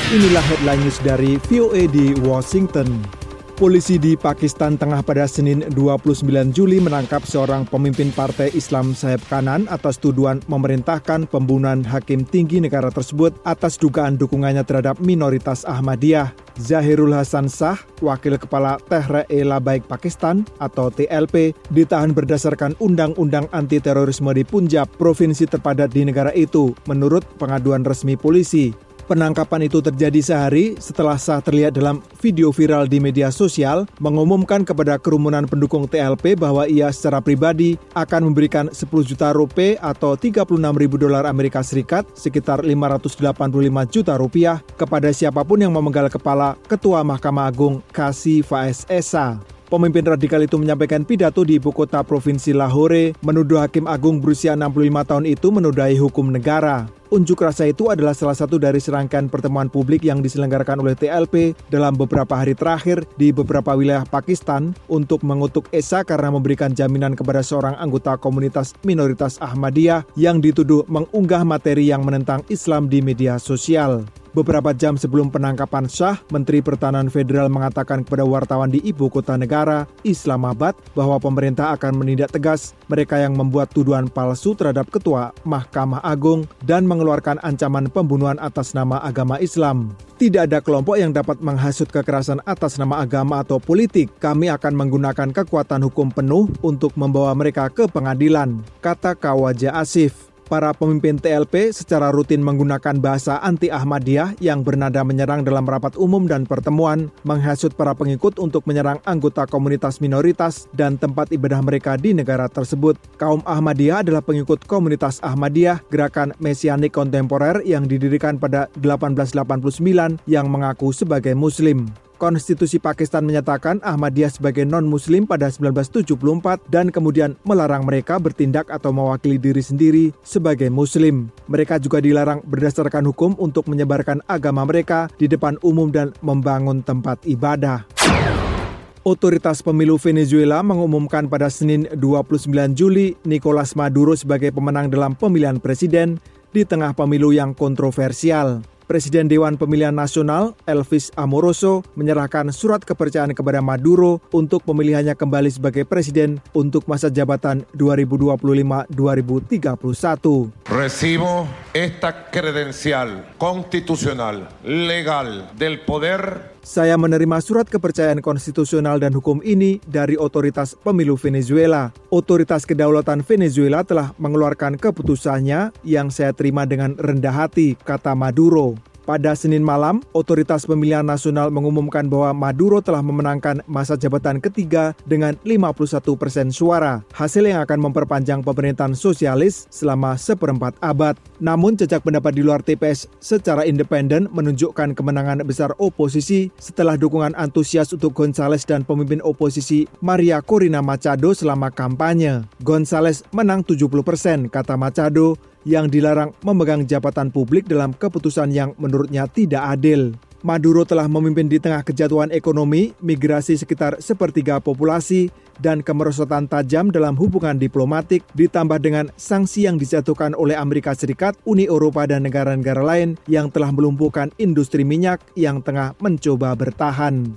Inilah headline news dari VOA di Washington. Polisi di Pakistan Tengah pada Senin 29 Juli menangkap seorang pemimpin partai Islam sayap kanan atas tuduhan memerintahkan pembunuhan hakim tinggi negara tersebut atas dugaan dukungannya terhadap minoritas Ahmadiyah. Zahirul Hasan Shah, wakil kepala Tehreek-e-Labaik Pakistan atau TLP, ditahan berdasarkan Undang-Undang Anti-Terorisme di Punjab, provinsi terpadat di negara itu, menurut pengaduan resmi polisi. Penangkapan itu terjadi sehari setelah Shah terlihat dalam video viral di media sosial mengumumkan kepada kerumunan pendukung TLP bahwa ia secara pribadi akan memberikan 10 juta rupiah atau 36.000 dolar Amerika Serikat sekitar 585 juta rupiah kepada siapapun yang memenggal kepala Ketua Mahkamah Agung Qazi Faiz Essa. Pemimpin radikal itu menyampaikan pidato di ibu kota provinsi Lahore, menuduh Hakim Agung berusia 65 tahun itu menodai hukum negara. Unjuk rasa itu adalah salah satu dari serangkaian pertemuan publik yang diselenggarakan oleh TLP dalam beberapa hari terakhir di beberapa wilayah Pakistan untuk mengutuk Essa karena memberikan jaminan kepada seorang anggota komunitas minoritas Ahmadiyah yang dituduh mengunggah materi yang menentang Islam di media sosial. Beberapa jam sebelum penangkapan Shah, Menteri Pertahanan Federal mengatakan kepada wartawan di ibu kota negara, Islamabad, bahwa pemerintah akan menindak tegas mereka yang membuat tuduhan palsu terhadap Ketua Mahkamah Agung dan mengeluarkan ancaman pembunuhan atas nama agama Islam. Tidak ada kelompok yang dapat menghasut kekerasan atas nama agama atau politik. Kami akan menggunakan kekuatan hukum penuh untuk membawa mereka ke pengadilan, kata Khawaja Asif. Para pemimpin TLP secara rutin menggunakan bahasa anti-Ahmadiyah yang bernada menyerang dalam rapat umum dan pertemuan, menghasut para pengikut untuk menyerang anggota komunitas minoritas dan tempat ibadah mereka di negara tersebut. Kaum Ahmadiyah adalah pengikut komunitas Ahmadiyah, gerakan mesianik kontemporer yang didirikan pada 1889 yang mengaku sebagai Muslim. Konstitusi Pakistan menyatakan Ahmadiyah sebagai non-Muslim pada 1974 dan kemudian melarang mereka bertindak atau mewakili diri sendiri sebagai Muslim. Mereka juga dilarang berdasarkan hukum untuk menyebarkan agama mereka di depan umum dan membangun tempat ibadah. Otoritas pemilu Venezuela mengumumkan pada Senin 29 Juli Nicolas Maduro sebagai pemenang dalam pemilihan presiden di tengah pemilu yang kontroversial. Presiden Dewan Pemilihan Nasional, Elvis Amoroso, menyerahkan surat kepercayaan kepada Maduro untuk pemilihannya kembali sebagai presiden untuk masa jabatan 2025-2031. Recibo esta credencial constitucional legal del poder. Saya menerima surat kepercayaan konstitusional dan hukum ini dari Otoritas Pemilu Venezuela. Otoritas Kedaulatan Venezuela telah mengeluarkan keputusannya yang saya terima dengan rendah hati, kata Maduro. Pada Senin malam, Otoritas Pemilihan Nasional mengumumkan bahwa Maduro telah memenangkan masa jabatan ketiga dengan 51% suara, hasil yang akan memperpanjang pemerintahan sosialis selama seperempat abad. Namun, jejak pendapat di luar TPS secara independen menunjukkan kemenangan besar oposisi setelah dukungan antusias untuk Gonzales dan pemimpin oposisi Maria Corina Machado selama kampanye. Gonzales menang 70%, kata Machado, yang dilarang memegang jabatan publik dalam keputusan yang menurutnya tidak adil. Maduro telah memimpin di tengah kejatuhan ekonomi, migrasi sekitar sepertiga populasi, dan kemerosotan tajam dalam hubungan diplomatik, ditambah dengan sanksi yang dijatuhkan oleh Amerika Serikat, Uni Eropa, dan negara-negara lain yang telah melumpuhkan industri minyak yang tengah mencoba bertahan.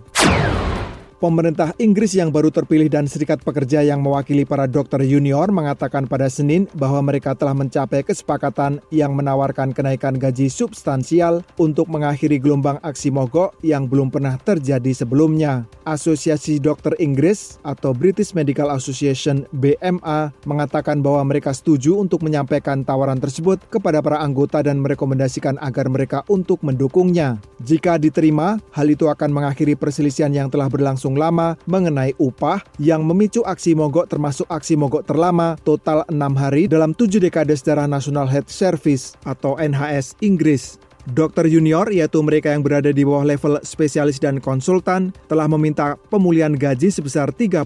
Pemerintah Inggris yang baru terpilih dan serikat pekerja yang mewakili para dokter junior mengatakan pada Senin bahwa mereka telah mencapai kesepakatan yang menawarkan kenaikan gaji substansial untuk mengakhiri gelombang aksi mogok yang belum pernah terjadi sebelumnya. Asosiasi Dokter Inggris atau British Medical Association BMA mengatakan bahwa mereka setuju untuk menyampaikan tawaran tersebut kepada para anggota dan merekomendasikan agar mereka untuk mendukungnya. Jika diterima, hal itu akan mengakhiri perselisihan yang telah berlangsung lama mengenai upah yang memicu aksi mogok termasuk aksi mogok terlama total 6 hari dalam 7 dekade sejarah National Health Service atau NHS Inggris. Dokter junior, yaitu mereka yang berada di bawah level spesialis dan konsultan, telah meminta pemulihan gaji sebesar 35%.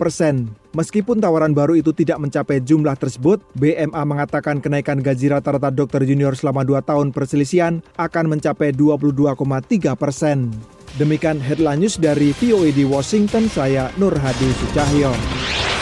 Meskipun tawaran baru itu tidak mencapai jumlah tersebut, BMA mengatakan kenaikan gaji rata-rata dokter junior selama 2 tahun perselisihan akan mencapai 22,3%. Demikian headline news dari VOA di Washington, saya Nur Hadi Sucahyo.